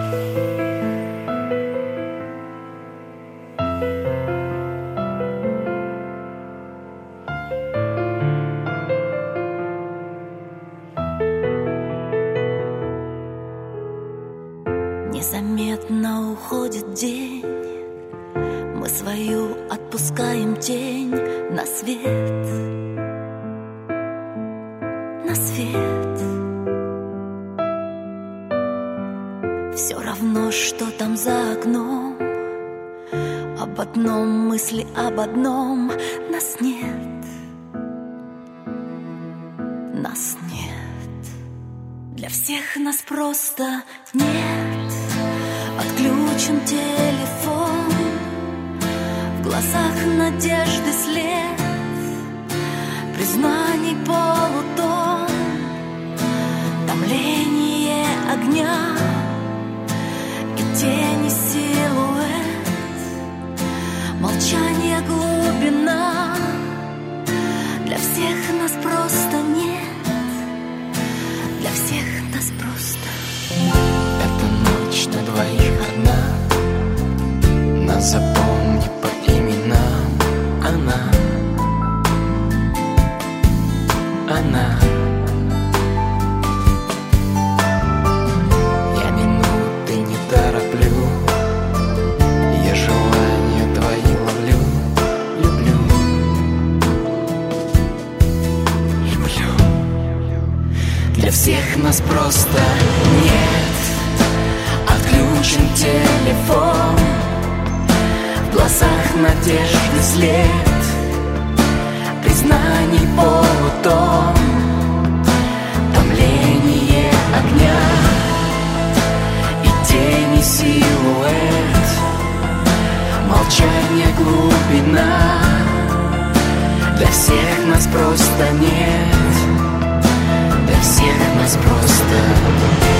Незаметно уходит день, мы свою отпускаем тень на свет, на свет. Все равно, что там за окном, об одном мысли, об одном. Нас нет, нас нет. Для всех нас просто нет. Отключен телефон, в глазах надежды след, признаний полутон, томление огня и тени силуэт, молчание глубина. Для всех нас просто нет, для всех нас просто. Эта ночь на двоих одна, нас запомни по именам. Она, она. Я минуты не тороплю, я желания твои ловлю. Люблю, люблю. Для всех нас просто нет. Отключен телефон, в глазах надежды след, признаний полутон, томление огня и тени силуэт, молчание глубина. Для всех нас просто нет, для всех нас просто нет.